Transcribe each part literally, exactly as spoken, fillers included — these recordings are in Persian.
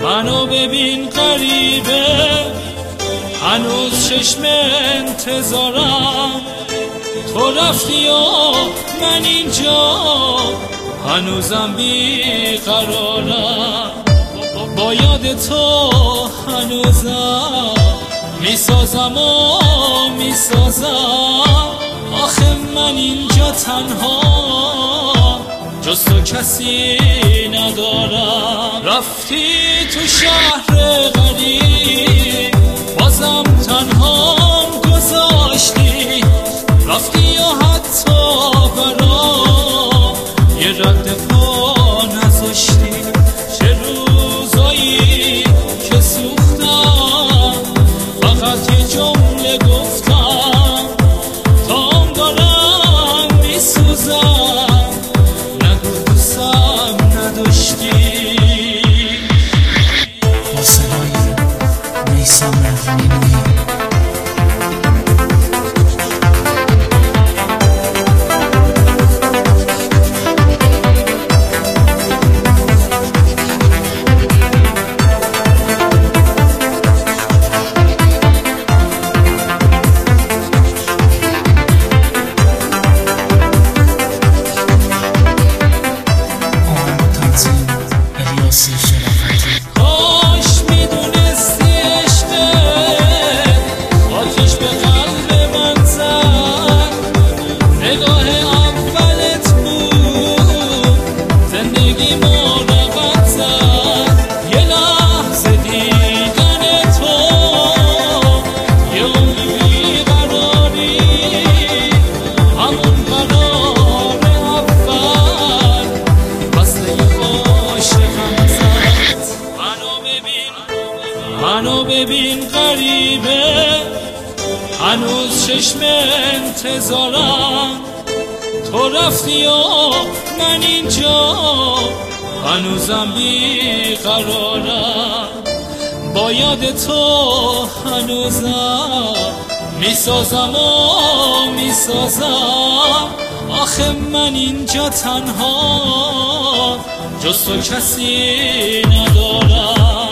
منو ببین غریبه، هنوز چشم انتظارم. تو رفتی و من اینجا هنوزم بیقرارم. با یاد تو هنوزم میسازم و میسازم. آخه من اینجا تنها جز تو کسی ندارم. رفتی تو شهر غریب بازم تنها گذاشتی. رفتی و حتی برام یه رد پا نذاشتی. چه روزایی که سوختم فقط یه جمله گفتم تام دارم میسوزم. نگو دوستم نداشتی. با صدای میثم رحمانی منو ببین غریبه، هنوز چشم انتظارم. تو رفتی و من اینجا هنوزم بیقرارم. با یاد تو هنوزم میسازم و میسازم. آخه من اینجا تنها جز تو کسی ندارم.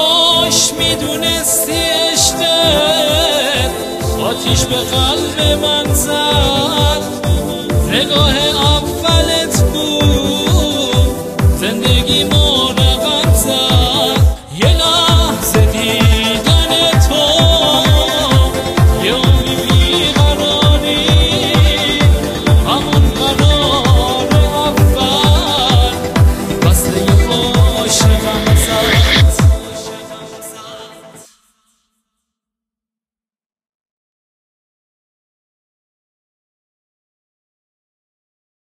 کاش میدونستی عشقت آتیش به قلب من